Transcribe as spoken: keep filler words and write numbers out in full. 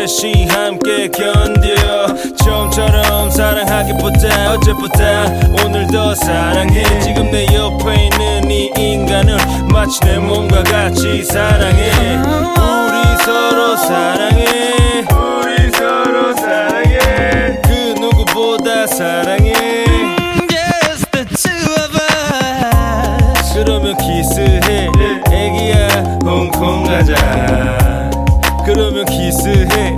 셋이 함께 견뎌. 처음처럼 사랑하기보다 어제보다 오늘 더 사랑해. 지금 내 옆에 있는 이 인간을 마치 내 몸과 같이 사랑해. 우리 서로 사랑해.